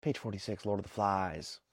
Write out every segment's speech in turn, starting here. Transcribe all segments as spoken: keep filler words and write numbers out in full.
Page forty-six, Lord of the Flies.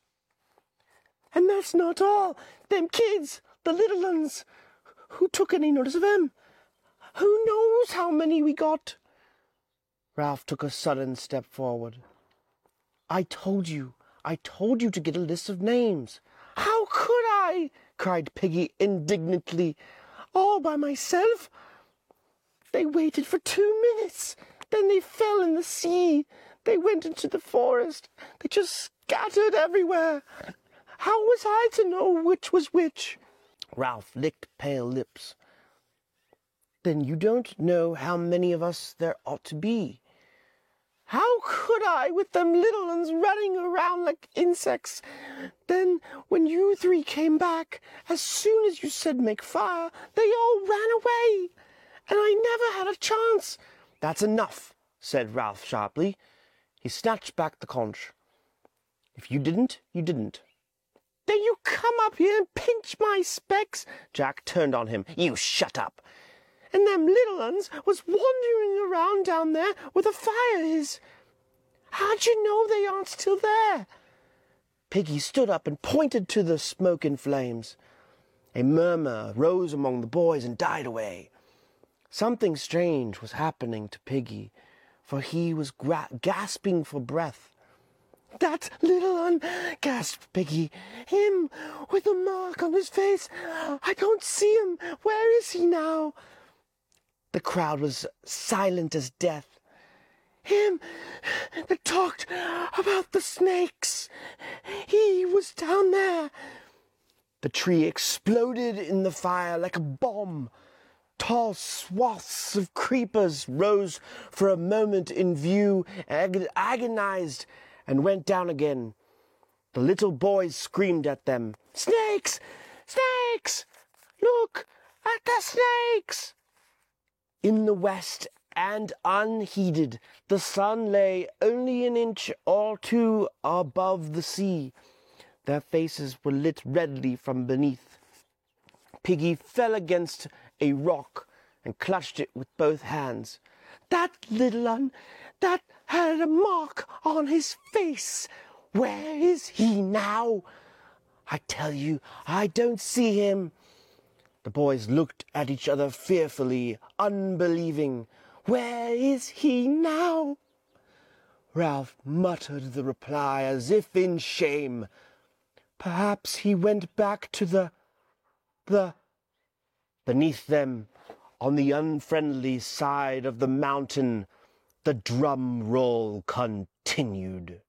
And that's not all. Them kids, the little uns, who took any notice of them? Who knows how many we got? Ralph took a sudden step forward. I told you, I told you to get a list of names. How could I? Cried Piggy indignantly. All by myself? They waited for two minutes. Then they fell in the sea. They went into the forest. They just scattered everywhere. How was I to know which was which? Ralph licked pale lips. Then you don't know how many of us there ought to be. How could I, with them little ones running around like insects? Then, when you three came back, as soon as you said make fire, they all ran away, and I never had a chance. That's enough, said Ralph sharply. He snatched back the conch. If you didn't, you didn't. Then you come up here and pinch my specs. Jack turned on him. You shut up. And them little uns was wandering around down there where the fire is. How'd you know they aren't still there? Piggy stood up and pointed to the smoke and flames. A murmur rose among the boys and died away. Something strange was happening to Piggy, for he was gra- gasping for breath. That little un, gasped Piggy. Him, with a mark on his face. I don't see him. Where is he now? The crowd was silent as death. Him that talked about the snakes. He was down there. The tree exploded in the fire like a bomb. Tall swaths of creepers rose for a moment in view, ag- agonized, and went down again. The little boys screamed at them. Snakes! Snakes! Look at the snakes! In the west, and unheeded, the sun lay only an inch or two above the sea. Their faces were lit redly from beneath. Piggy fell against a rock and clutched it with both hands. That little un, that had a mark on his face. Where is he now? I tell you, I don't see him. The boys looked at each other fearfully, unbelieving. Where is he now? Ralph muttered the reply as if in shame. Perhaps he went back to the... the... Beneath them, on the unfriendly side of the mountain, the drum roll continued.